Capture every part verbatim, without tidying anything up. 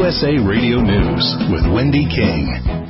U S A Radio News with Wendy King.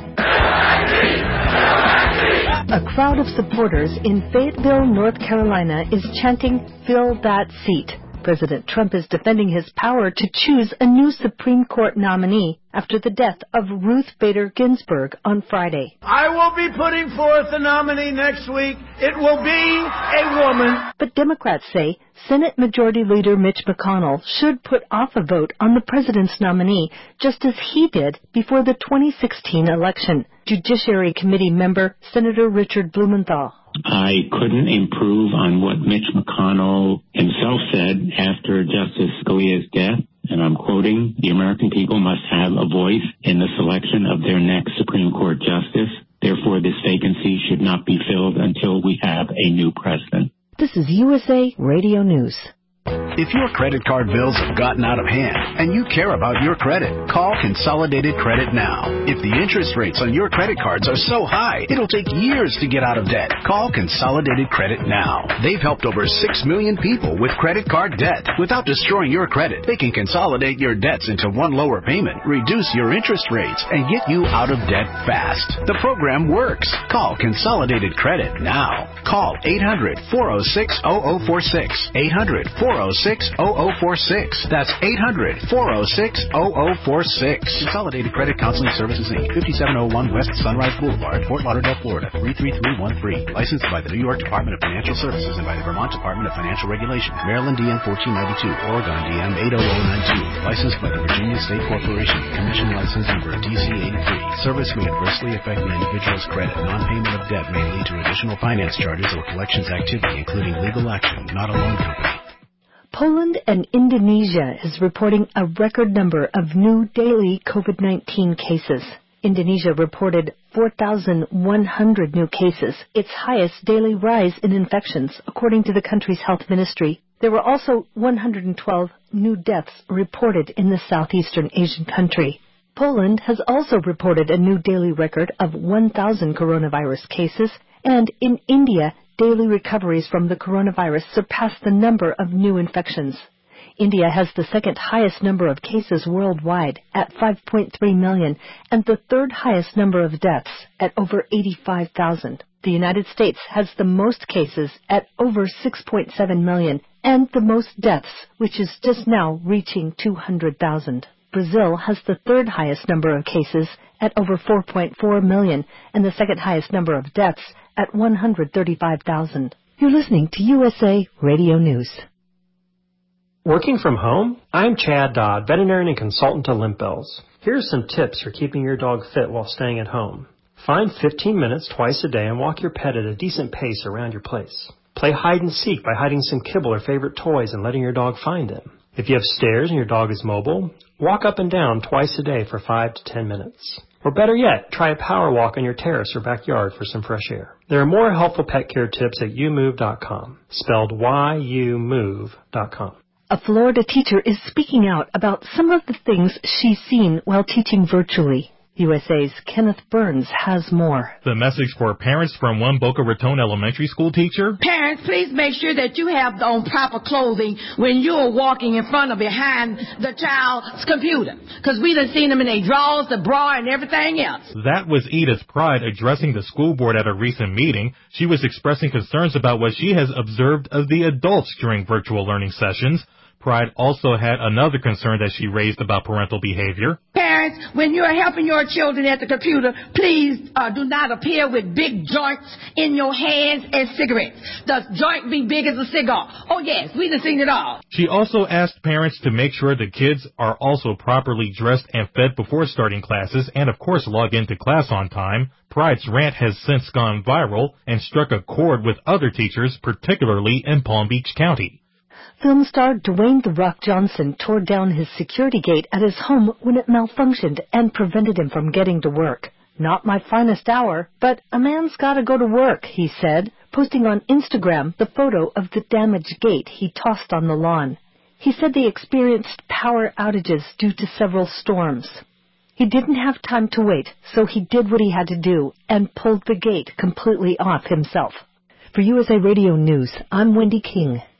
A crowd of supporters in Fayetteville, North Carolina is chanting, "Fill that seat." President Trump is defending his power to choose a new Supreme Court nominee after the death of Ruth Bader Ginsburg on Friday. I will be putting forth a nominee next week. It will be a woman. But Democrats say Senate Majority Leader Mitch McConnell should put off a vote on the president's nominee, just as he did before the twenty sixteen election. Judiciary Committee member Senator Richard Blumenthal. I couldn't improve on what Mitch McConnell himself said after Justice Scalia's death, and I'm quoting, "The American people must have a voice in the selection of their next Supreme Court justice. Therefore, this vacancy should not be filled until we have a new president." This is U S A Radio News. If your credit card bills have gotten out of hand and you care about your credit, call Consolidated Credit now. If the interest rates on your credit cards are so high, it'll take years to get out of debt. Call Consolidated Credit now. They've helped over six million people with credit card debt. Without destroying your credit, they can consolidate your debts into one lower payment, reduce your interest rates, and get you out of debt fast. The program works. Call Consolidated Credit now. Call eight hundred, four oh six, oh oh four six. eight hundred, four oh six, oh oh four six. That's eight hundred, four oh six, oh oh four six. Consolidated Credit Counseling Services, Incorporated, fifty-seven oh one West Sunrise Boulevard, Fort Lauderdale, Florida, three three three one three. Licensed by the New York Department of Financial Services and by the Vermont Department of Financial Regulation. Maryland D M fourteen ninety-two, Oregon D M eight oh oh nine two. Licensed by the Virginia State Corporation. Commission license number D C eighty-three. Service may adversely affect an individual's credit. Non-payment of debt may lead to additional finance charges or collections activity, including legal action, not a loan company. Poland and Indonesia is reporting a record number of new daily COVID nineteen cases. Indonesia reported four thousand one hundred new cases, its highest daily rise in infections, according to the country's health ministry. There were also one hundred twelve new deaths reported in the southeastern Asian country. Poland has also reported a new daily record of one thousand coronavirus cases, and in India, daily recoveries from the coronavirus surpassed the number of new infections. India has the second highest number of cases worldwide at five point three million and the third highest number of deaths at over eighty-five thousand. The United States has the most cases at over six point seven million and the most deaths, which is just now reaching two hundred thousand. Brazil has the third highest number of cases at over four point four million and the second highest number of deaths at one hundred thirty-five thousand. You're listening to U S A Radio News. Working from home? I'm Chad Dodd, veterinarian and consultant to Limp Bells. Here are some tips for keeping your dog fit while staying at home. Find fifteen minutes twice a day and walk your pet at a decent pace around your place. Play hide and seek by hiding some kibble or favorite toys and letting your dog find them. If you have stairs and your dog is mobile, walk up and down twice a day for five to ten minutes. Or better yet, try a power walk on your terrace or backyard for some fresh air. There are more helpful pet care tips at you move dot com, spelled Y U move dot com. A Florida teacher is speaking out about some of the things she's seen while teaching virtually. U S A's Kenneth Burns has more. The message for parents from one Boca Raton elementary school teacher. Parents, please make sure that you have on proper clothing when you're walking in front or behind the child's computer. Because we done seen them in their drawers, the bra, and everything else. That was Edith Pride addressing the school board at a recent meeting. She was expressing concerns about what she has observed of the adults during virtual learning sessions. Pride also had another concern that she raised about parental behavior. Parents, when you're helping your children at the computer, please uh, do not appear with big joints in your hands and cigarettes. The joint be big as a cigar. Oh, yes, we done seen it all. She also asked parents to make sure the kids are also properly dressed and fed before starting classes and, of course, log into class on time. Pride's rant has since gone viral and struck a chord with other teachers, particularly in Palm Beach County. Film star Dwayne "The Rock" Johnson tore down his security gate at his home when it malfunctioned and prevented him from getting to work. "Not my finest hour, but a man's got to go to work," he said, posting on Instagram the photo of the damaged gate he tossed on the lawn. He said they experienced power outages due to several storms. He didn't have time to wait, so he did what he had to do and pulled the gate completely off himself. For U S A Radio News, I'm Wendy King.